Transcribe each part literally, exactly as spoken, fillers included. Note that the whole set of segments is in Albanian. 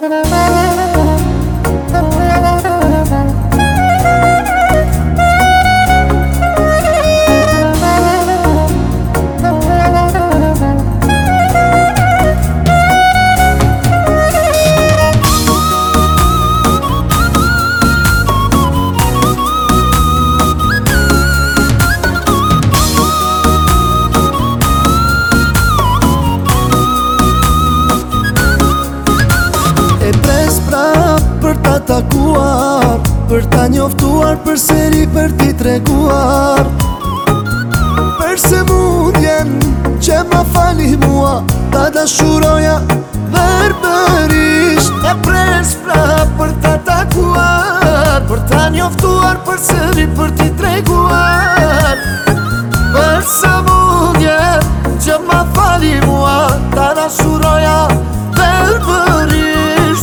Takuar, për ta njoftuar për seri për ti treguar për se mundjen që ma fali mua ta dashuroja verbërisht. E pres pra për ta takuar, për ta njoftuar për seri për ti treguar për se mundjen që ma fali mua ta dashuroja verbërisht.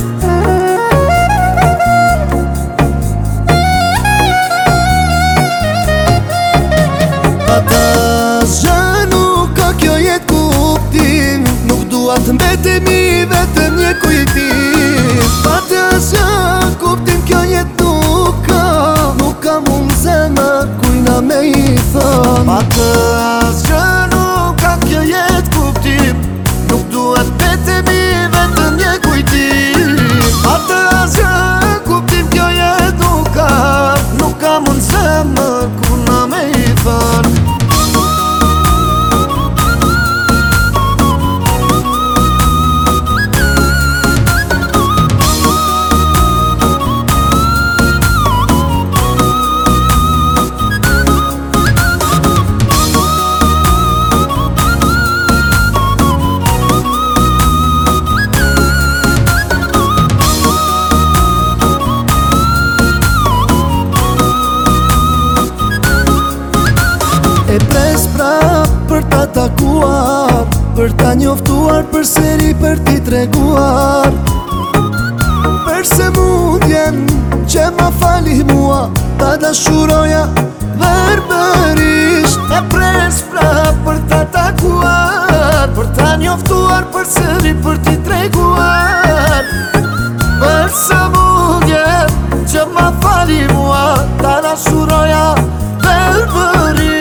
Të mbetemi vetëm një kujtim, pa të asja kuptim kjo jet nuk ka, nuk ka mund zemër kujna me i thon. Pa të asja nuk ka kjo jet kuptim, nuk duhet mbetemi vetëm një kujtim, pa të asja kuptim kjo jet nuk ka, nuk ka mund zemër kujna me i thon. E pres pra për ta takuar, për ta njoftuar për seri për ti treguar për se mundjen që ma fali mua ta dashuroja verbërisht. E pres pra për ta takuar, për ta njoftuar për seri për ti treguar për se mundjen që ma fali mua ta dashuroja verbërisht.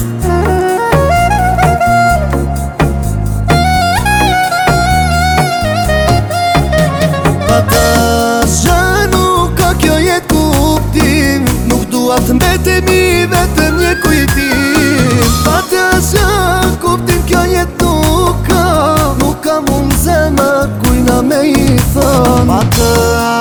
Të mbetemi vetëm një kujtim, pa të asja kuptim kjo jet nuk ka, nuk ka mund zemër kujna me i thon.